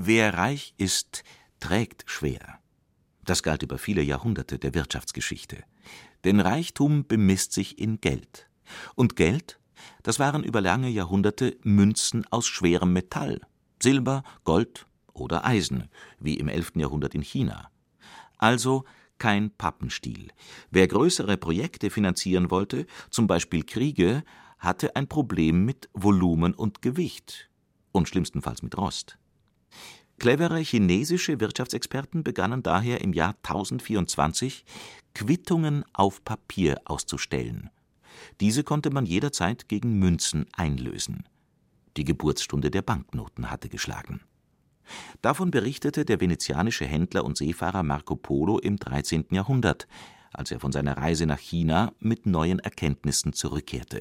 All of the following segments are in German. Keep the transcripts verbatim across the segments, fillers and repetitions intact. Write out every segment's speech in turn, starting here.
Wer reich ist, trägt schwer. Das galt über viele Jahrhunderte der Wirtschaftsgeschichte. Denn Reichtum bemisst sich in Geld. Und Geld, das waren über lange Jahrhunderte Münzen aus schwerem Metall, Silber, Gold oder Eisen, wie im elften Jahrhundert in China. Also kein Pappenstiel. Wer größere Projekte finanzieren wollte, zum Beispiel Kriege, hatte ein Problem mit Volumen und Gewicht und schlimmstenfalls mit Rost. Clevere chinesische Wirtschaftsexperten begannen daher im Jahr tausendvierundzwanzig Quittungen auf Papier auszustellen. Diese konnte man jederzeit gegen Münzen einlösen. Die Geburtsstunde der Banknoten hatte geschlagen. Davon berichtete der venezianische Händler und Seefahrer Marco Polo im dreizehnten Jahrhundert, als er von seiner Reise nach China mit neuen Erkenntnissen zurückkehrte.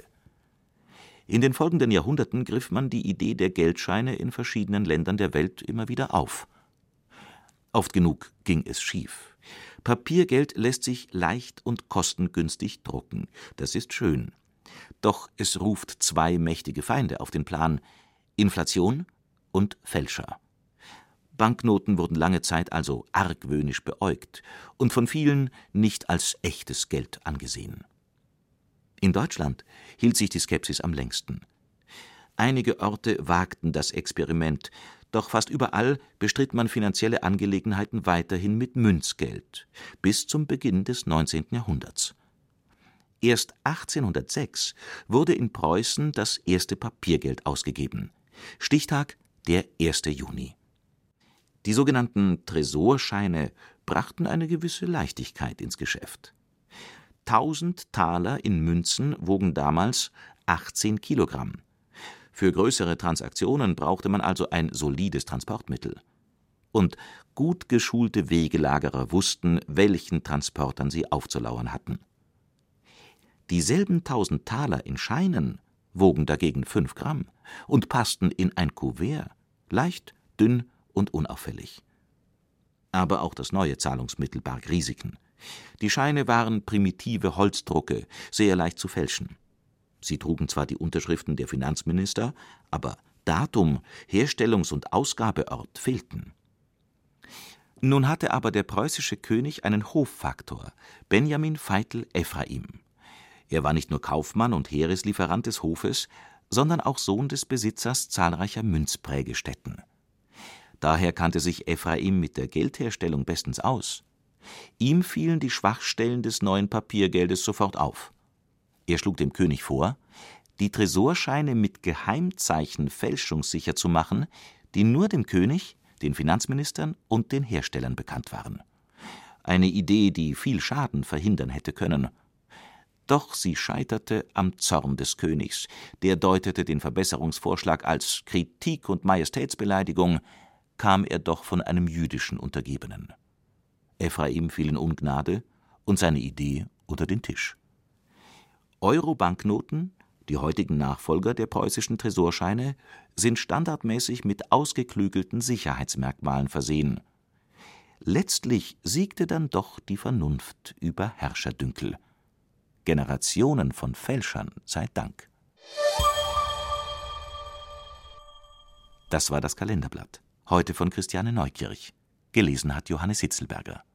In den folgenden Jahrhunderten griff man die Idee der Geldscheine in verschiedenen Ländern der Welt immer wieder auf. Oft genug ging es schief. Papiergeld lässt sich leicht und kostengünstig drucken. Das ist schön. Doch es ruft zwei mächtige Feinde auf den Plan: Inflation und Fälscher. Banknoten wurden lange Zeit also argwöhnisch beäugt und von vielen nicht als echtes Geld angesehen. In Deutschland hielt sich die Skepsis am längsten. Einige Orte wagten das Experiment, doch fast überall bestritt man finanzielle Angelegenheiten weiterhin mit Münzgeld, bis zum Beginn des neunzehnten Jahrhunderts. Erst achtzehnhundertsechs wurde in Preußen das erste Papiergeld ausgegeben. Stichtag der erste Juni. Die sogenannten Tresorscheine brachten eine gewisse Leichtigkeit ins Geschäft. Tausend Taler in Münzen wogen damals achtzehn Kilogramm. Für größere Transaktionen brauchte man also ein solides Transportmittel. Und gut geschulte Wegelagerer wussten, welchen Transportern sie aufzulauern hatten. Dieselben tausend Taler in Scheinen wogen dagegen fünf Gramm und passten in ein Kuvert, leicht, dünn und unauffällig. Aber auch das neue Zahlungsmittel barg Risiken. Die Scheine waren primitive Holzdrucke, sehr leicht zu fälschen. Sie trugen zwar die Unterschriften der Finanzminister, aber Datum, Herstellungs- und Ausgabeort fehlten. Nun hatte aber der preußische König einen Hoffaktor, Benjamin Veitel-Ephraim. Er war nicht nur Kaufmann und Heereslieferant des Hofes, sondern auch Sohn des Besitzers zahlreicher Münzprägestätten. Daher kannte sich Ephraim mit der Geldherstellung bestens aus. Ihm fielen die Schwachstellen des neuen Papiergeldes sofort auf. Er schlug dem König vor, die Tresorscheine mit Geheimzeichen fälschungssicher zu machen, die nur dem König, den Finanzministern und den Herstellern bekannt waren. Eine Idee, die viel Schaden verhindern hätte können. Doch sie scheiterte am Zorn des Königs. Der deutete den Verbesserungsvorschlag als Kritik und Majestätsbeleidigung, kam er doch von einem jüdischen Untergebenen. Ephraim fiel in Ungnade und seine Idee unter den Tisch. Euro-Banknoten, die heutigen Nachfolger der preußischen Tresorscheine, sind standardmäßig mit ausgeklügelten Sicherheitsmerkmalen versehen. Letztlich siegte dann doch die Vernunft über Herrscherdünkel. Generationen von Fälschern sei Dank. Das war das Kalenderblatt. Heute von Christiane Neukirch. Gelesen hat Johannes Hitzelberger.